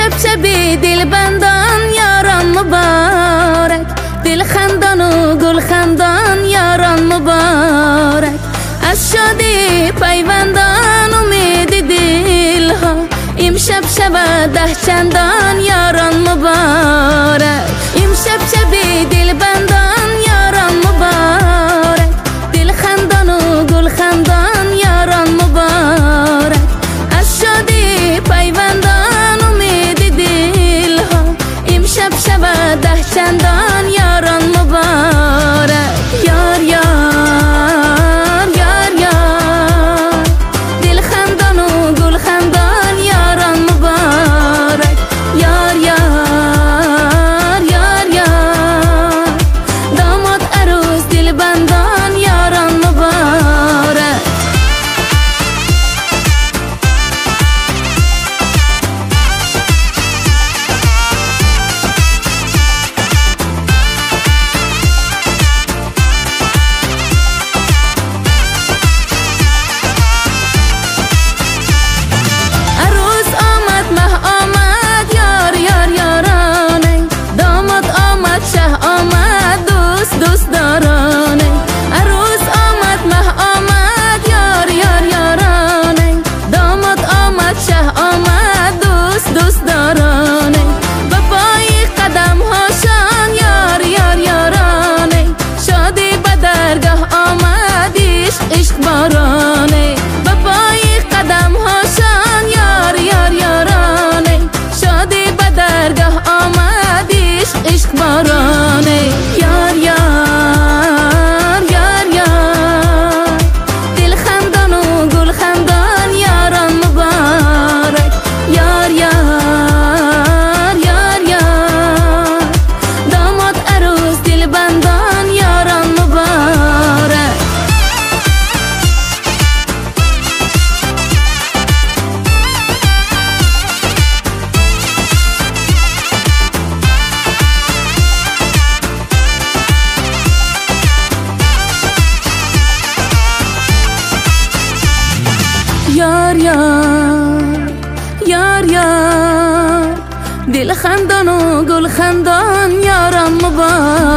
شبی دل بندان یاران مبارک، دل خندان و گل خندان یاران مبارک. از شادی پیوندان امید دل ها، امشب شب 10 چندان یاران مبارک. امشب شبی دل بندان یاران مبارک، دل خندان و گل خندان یاران مبارک. از شادی پیوندان امید دل ها، امشب شب 10 چندان یاران مبارک. یار یار یار یار، دل خندان و گل خندان یاران مبارک. یار یار یار یار، داماد عروس دل بندان یاران مبارک. دوست دارانه عروس آمد، مه آمد، یار یار یارانه. داماد آمد، شه آمد، دوست دارانه. به پای قدم هاشان یار یار یارانه. شادی به درگاه آمد، عشق بارانه. به پای قدم هاشان یار یار یارانه. شادی به درگاه آمد، عشق بارانه. یار یار یار یار، دل خندان و گل خندان یاران مبارک.